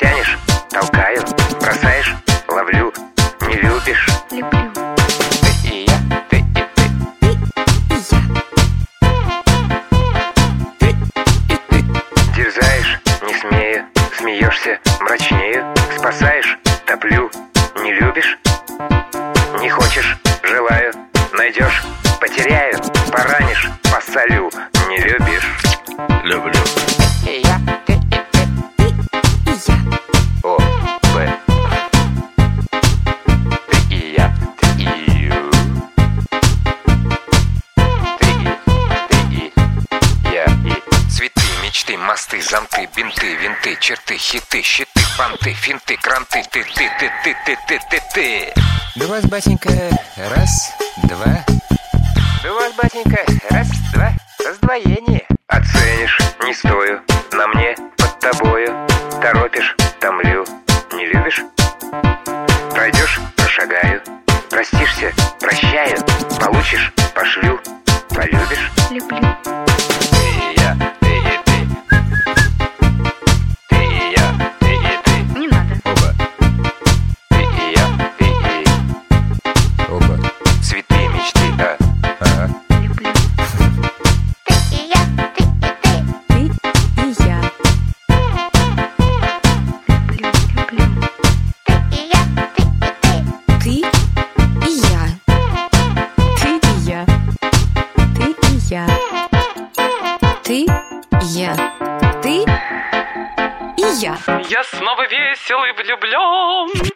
Тянешь, толкаю, бросаешь, ловлю. Не любишь, люблю. ты и я, ты и ты. Ты и я. Ты и ты. Дерзаешь, не смею, смеешься, мрачнею. Спасаешь, топлю. Не любишь, не хочешь, желаю. Найдешь, потеряю. Поранишь, посолю. Не любишь, люблю. Ты и я, ты и ты. Ты и я. О, Б. Ты и я, ты и ю. Ты и я и. Цветы, мечты, мосты, зонты, бинты, винты, черты, хиты, щиты, фанты, финты, кранты. Ты. Да у вас, батенька, раз, два. Да у вас, батенька, раз, два, раздвоение. Оценишь, не стою, на мне, под тобою. Торопишь, томлю, не любишь? Пройдешь, прошагаю. Простишься, прощаю. Получишь, пошлю. Полюбишь? Люблю. Ты и я, ты и ты. Ты и я, ты и ты. Не надо. Оба, Ты и я, ты и оба. цветы, мечты, да. Ага. Люблю. Ты и я, ты и ты. Ты и я. Люблю, люблю. Ты и я, ты и ты. Ты и я. Ты и я. Ты и я. Ты и я. Ты и я. Я снова весел и влюблен.